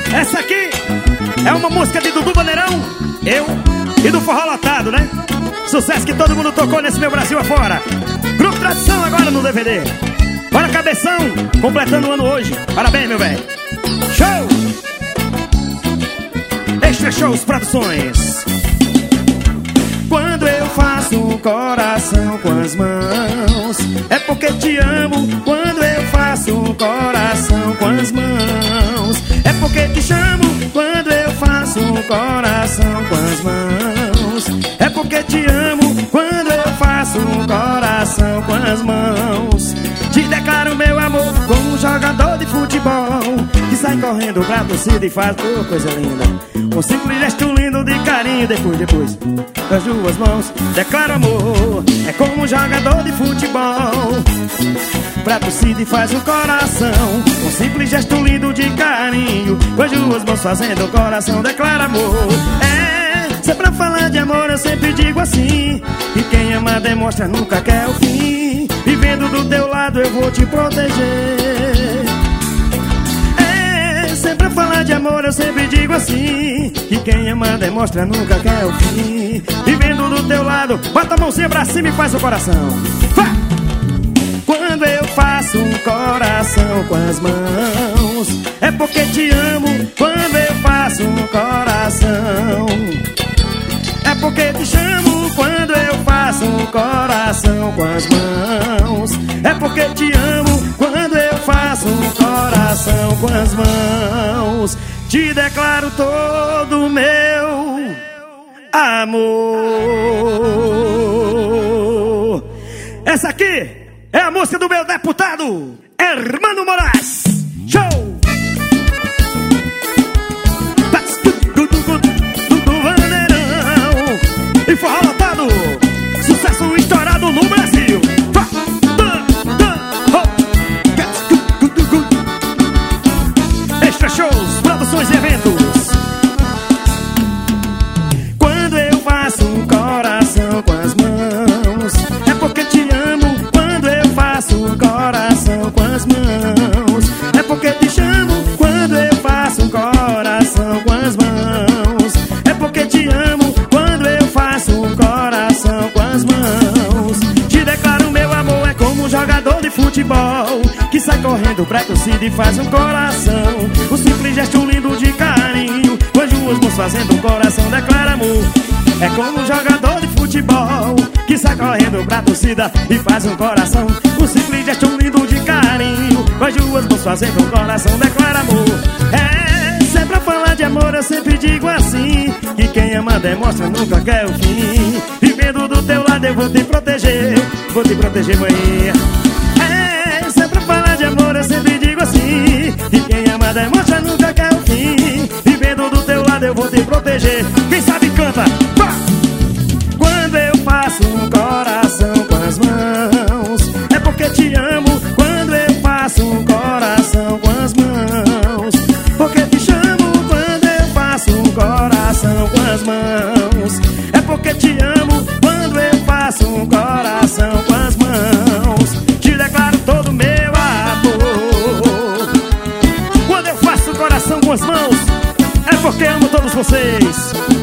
Essa aqui é uma música de Dudu Bandeirão, eu e do Forró Lotado, né? Sucesso que todo mundo tocou nesse meu Brasil afora. Grupo Tradição agora no DVD. Bora, Cabeção, completando o ano hoje. Parabéns, meu velho. Show! Extra Shows Produções. Quando eu faço um coração com as mãos, é porque te amo. Quando eu faço um coração com as mãos, é porque te chamo. Quando eu faço um coração com as mãos, é porque te amo. Quando eu faço um coração com as mãos, te declaro meu amor como um jogador de futebol que sai correndo pra torcida e faz coisa linda. Um simples gesto lindo de carinho, depois das duas mãos declaro amor. É como um jogador de futebol pra torcida e faz um coração. Um simples gesto lindo de carinho, com as duas mãos fazendo o coração declara amor. Se é pra falar de amor eu sempre digo assim, que quem ama demonstra nunca quer o fim. Vivendo do teu lado eu vou te proteger. Se é pra falar de amor eu sempre digo assim, que quem ama demonstra nunca quer o fim. Vivendo do teu lado, bota a mãozinha pra cima e faz o coração. Vai! Quando eu faço um coração com as mãos, é porque te amo. Quando eu faço um coração, é porque te chamo. Quando eu faço um coração com as mãos, é porque te amo. Quando eu faço um coração com as mãos, te declaro todo o meu amor. Essa aqui é a música do meu deputado Hermano Moraes. Show! E Forró Lotado, sucesso estourado no Brasil. Extra Shows, produções e eventos. Quando eu faço um coração com as mãos, é porque te amo. Quando eu faço um coração com as mãos, é porque te chamo. Quando eu faço um coração com as mãos, é porque te amo. Quando eu faço um coração com as mãos, te declaro meu amor. É como um jogador de futebol que sai correndo pra torcida e faz um coração. Um simples gesto lindo de carinho, com as duas mãos fazendo um coração declara amor. É como um jogador de futebol que sai correndo pra torcida e faz um coração. Um simples gesto lindo de carinho, com as duas mãos fazendo um coração declara amor. Se é pra falar de amor eu sempre digo assim, que quem ama demonstra nunca quer o fim. Vivendo do teu lado eu vou te proteger, manhinha. Se é pra falar de amor eu sempre digo assim, que quem ama demonstra nunca quer o fim. Vivendo do teu lado eu vou te proteger. Quem sabe canta. Bah! Quando eu faço um coração com as mãos, é porque te amo. Quando eu faço um coração com as mãos, porque te chamo. Quando eu faço um coração com as mãos, é porque te amo. Quando eu faço um coração com as mãos, te declaro todo meu amor. Quando eu faço o coração com as mãos, é porque amo todos vocês.